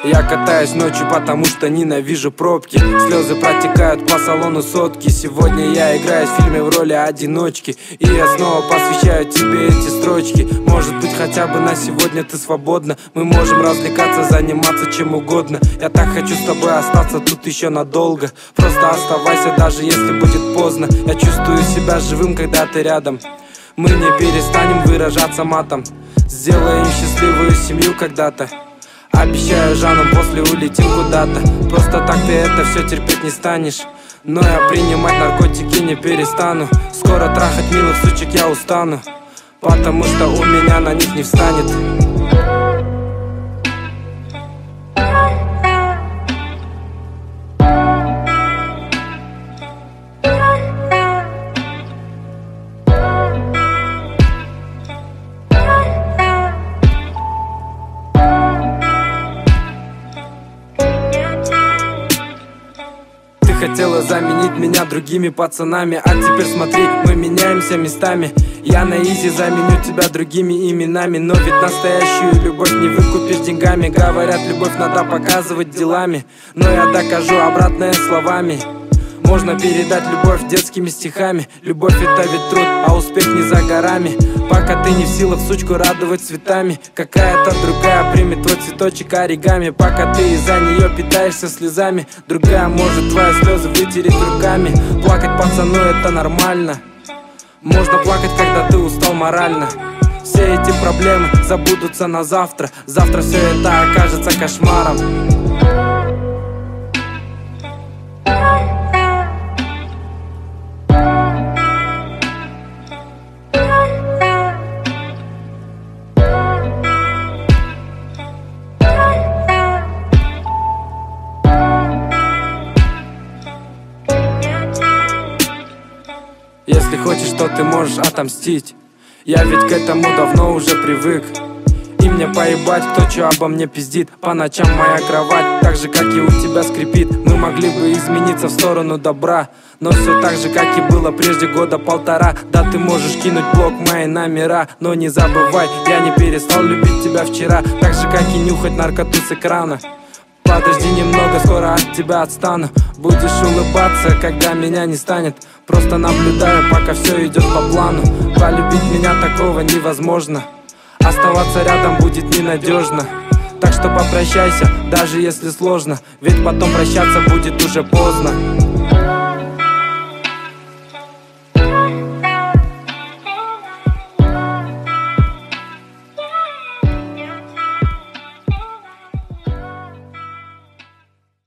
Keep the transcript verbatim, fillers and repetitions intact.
Я катаюсь ночью, потому что ненавижу пробки. Слезы протекают по салону сотки. Сегодня я играю в фильме в роли одиночки, и я снова посвящаю тебе эти строчки. Может быть, хотя бы на сегодня ты свободна. Мы можем развлекаться, заниматься чем угодно. Я так хочу с тобой остаться тут еще надолго. Просто оставайся, даже если будет поздно. Я чувствую себя живым, когда ты рядом. Мы не перестанем выражаться матом. Сделаем счастливую семью когда-то. Обещаю, Жаном, после улетим куда-то. Просто так ты это все терпеть не станешь. Но я принимать наркотики не перестану. Скоро трахать милых сучек я устану, потому что у меня на них не встанет. Хотела заменить меня другими пацанами, а теперь смотри, мы меняемся местами. Я на изи заменю тебя другими именами. Но ведь настоящую любовь не выкупишь деньгами. Говорят, любовь надо показывать делами, но я докажу обратное словами. Можно передать любовь детскими стихами. Любовь это ведь труд, а успех не за горами. Пока ты не в силах сучку радовать цветами, какая-то другая примет твой цветочек оригами. Пока ты из-за нее питаешься слезами, другая может твои слезы вытереть руками. Плакать пацану это нормально. Можно плакать, когда ты устал морально. Все эти проблемы забудутся на завтра. Завтра все это окажется кошмаром. Если хочешь, то ты можешь отомстить. Я ведь к этому давно уже привык. И мне поебать, кто чё обо мне пиздит. По ночам моя кровать так же, как и у тебя, скрипит. Мы могли бы измениться в сторону добра, но все так же, как и было прежде года полтора. Да, ты можешь кинуть блок мои номера, но не забывай, я не перестал любить тебя вчера. Так же, как и нюхать наркоту с экрана. Подожди немного, скоро от тебя отстану. Будешь улыбаться, когда меня не станет. Просто наблюдаю, пока все идет по плану. Полюбить меня такого невозможно. Оставаться рядом будет ненадежно. Так что попрощайся, даже если сложно, ведь потом прощаться будет уже поздно.